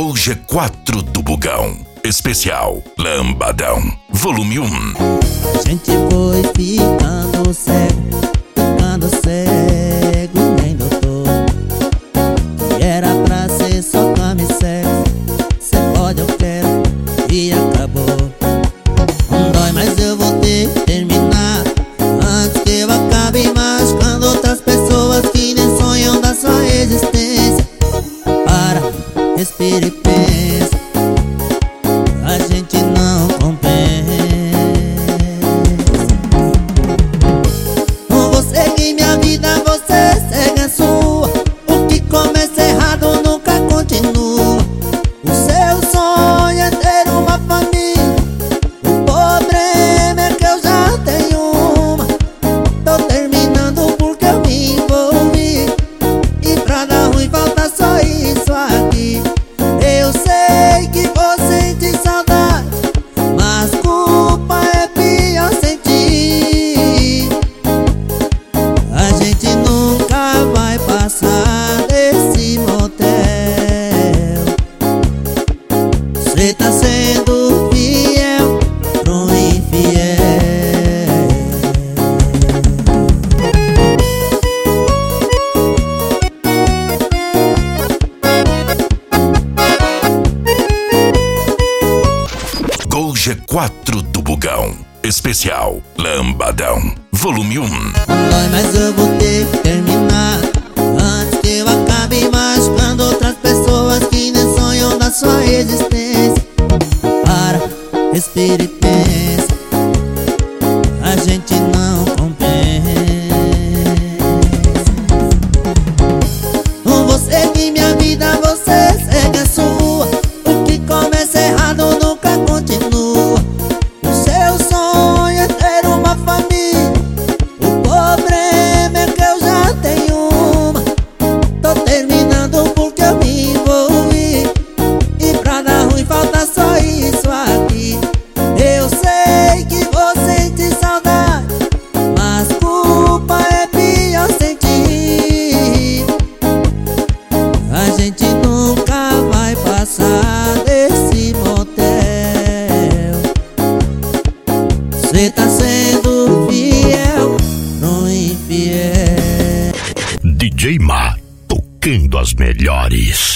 Gol G4 do Bugão. Especial Lambadão, volume 1. A gente foi ficando cego e nem doutor. E era pra ser só cama e sexo. Cê pode, eu quero e acabou. Não dói, mas eu vou ter que terminar antes que eu acabe machucando outras pessoas que nem sonham da sua existência. Para, respira e pensa, a gente não compensa. Vou seguir minha vida, você segue a sua. O que começa errado nunca continua. O seu sonho é ter uma família. O problema é que eu já tenho uma. Tô terminando porque eu me envolvi. E pra dar ruim falta só isso aqui. Eu sei que você sente saudade, mas culpa é pior sentir. A gente nunca vai passar desse motel. Cê tá sendo fiel pro infiel. Gol G4 do Bugão. Especial Lambadão, volume 1. Dói, mas eu vou ter que terminar antes que eu acabe machucando outras pessoas que nem sonham da sua existência. Para, respira e pensa, a gente não compensa. Vou seguir minha vida, você segue a sua. O que começa errado nunca continua. O seu sonho é ter uma família. O problema é que eu já tenho uma. Tô terminando porque eu me envolvi. E pra dar ruim falta só isso aqui. Eu sei que você sente saudade, mas culpa é pior sentir. A gente nunca vai passar desse motel. Cê tá sendo fiel no infiel. DJ Ma, tocando as melhores.